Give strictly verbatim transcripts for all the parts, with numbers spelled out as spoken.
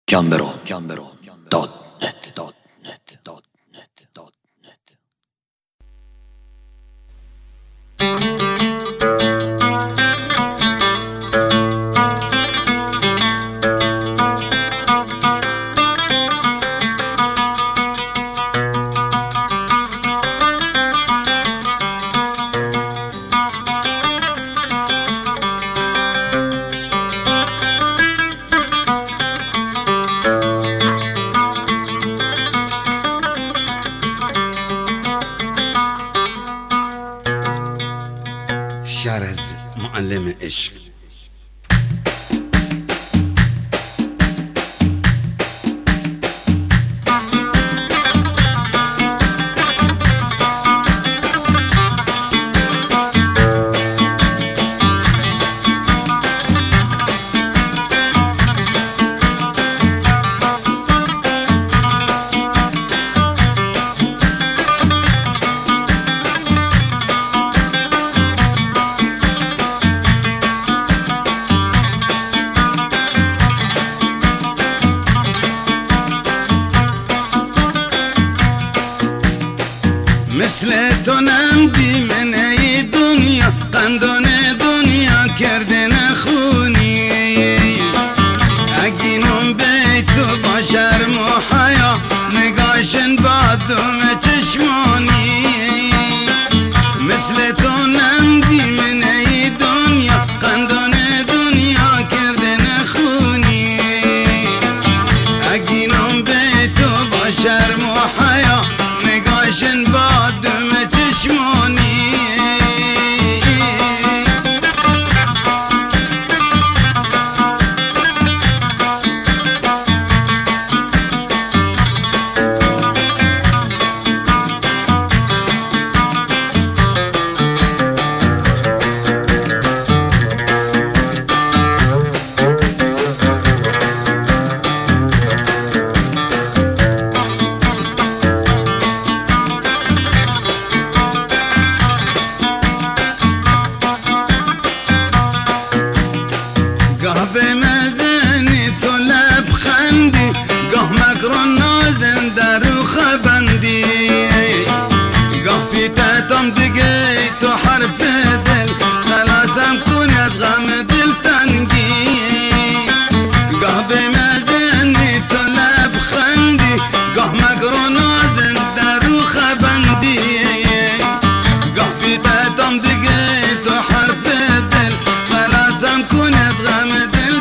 گامبرو گامبرو دات نت دات نت دات نت دات نت. شعر از معلم عشق. مثل تو نمدی من ای دنیا قندون دنیا کرده نخونی اگینون بی تو با شرم و حیا نگاشن با دوم چشمانی مثل تو نمدی من ای دنیا قندون دنیا کرده نخونی اگینون بی تو با شرم و حیا نگاشن با چشمانی به مزنی تو لبخندی گاه مکر نازن در رو خبندی گاه پیتتم دیگه تو حرف دل خلاصم کن از غم دل تنگی گاه به مزنی تو لبخندی گاه مکر نازن در رو خبندی گاه پیتتم دیگه تو حرف دل خلاصم کن از غم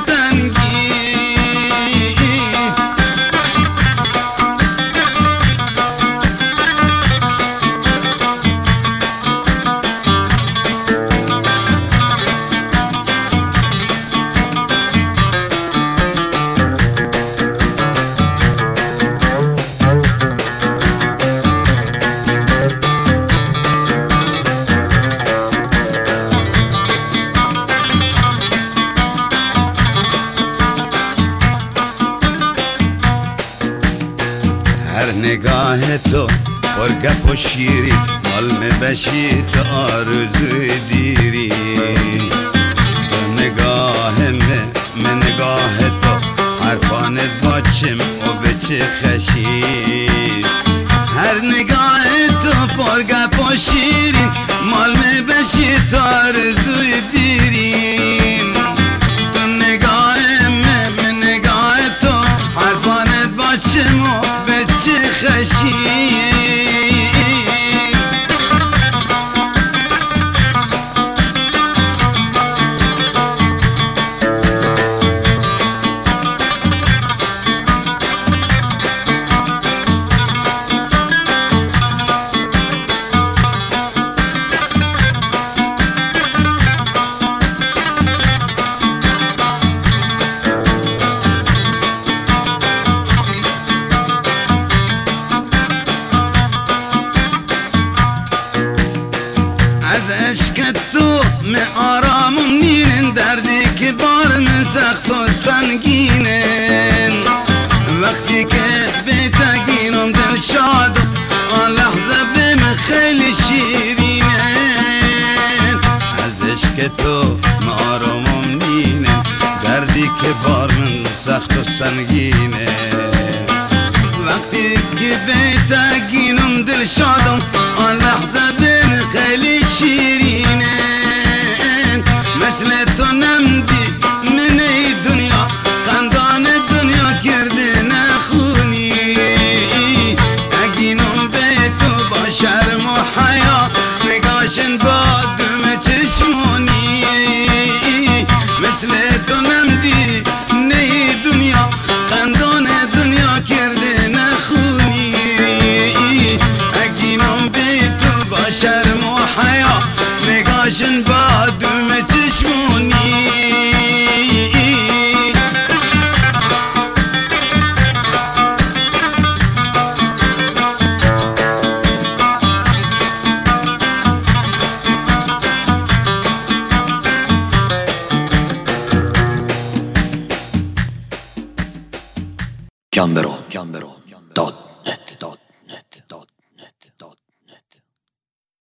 هر نگاه تو پر گپ و شیری مال می بشی تو آرزوی دیری تو نگاه من من نگاه تو حرفانت با چم و به چه خشید هر نگاه تو پر گپ و شیری مال می بشی تو آرزوی دیری تو نگاه من من نگاه تو حرفانت با چم و چه خشید سخت و سنگینه. وقتی که بیتگینم دل شادم آن لحظه بین خیلی شیرینه. مثل تو نمدی من ای دنیا قندان دنیا کرده نخونی. اگینم به تو با شرم و حیا نگاشن با دم چشمونی. مثل تو نمدی نی دنیا قندان دنیا کرده نخونی. اگینم به تو با شرم و حیا نگاشن با دم چشمونی. جان برو جان برو